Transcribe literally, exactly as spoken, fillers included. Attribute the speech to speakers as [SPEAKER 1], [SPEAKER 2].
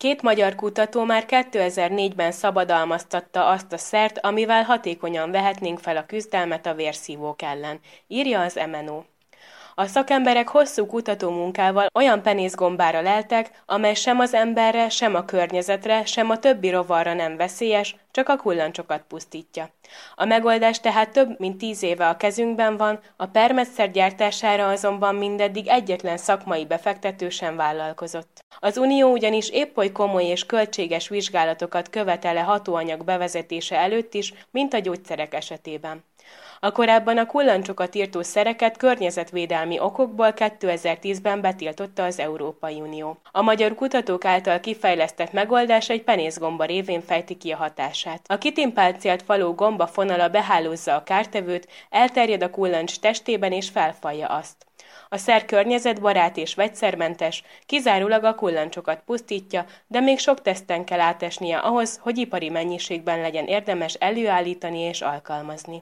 [SPEAKER 1] Két magyar kutató már kétezer-négyben szabadalmaztatta azt a szert, amivel hatékonyan vehetnénk fel a küzdelmet a vérszívók ellen, írja az em en o. A szakemberek hosszú kutatómunkával olyan penészgombára leltek, amely sem az emberre, sem a környezetre, sem a többi rovarra nem veszélyes, csak a kullancsokat pusztítja. A megoldás tehát több mint tíz éve a kezünkben van, a permetszer gyártására azonban mindeddig egyetlen szakmai befektető sem vállalkozott. Az Unió ugyanis épp oly komoly és költséges vizsgálatokat követel-e hatóanyag bevezetése előtt is, mint a gyógyszerek esetében. A korábban a kullancsokat írtó szereket környezetvédelmi okokból kétezer-tízben betiltotta az Európai Unió. A magyar kutatók által kifejlesztett megoldás egy penészgomba révén fejti ki a hatását. A kitimpáciált faló gomba fonala behálózza a kártevőt, elterjed a kullancs testében és felfalja azt. A szer környezetbarát és vegyszermentes, kizárólag a kullancsokat pusztítja, de még sok teszten kell átesnie ahhoz, hogy ipari mennyiségben legyen érdemes előállítani és alkalmazni.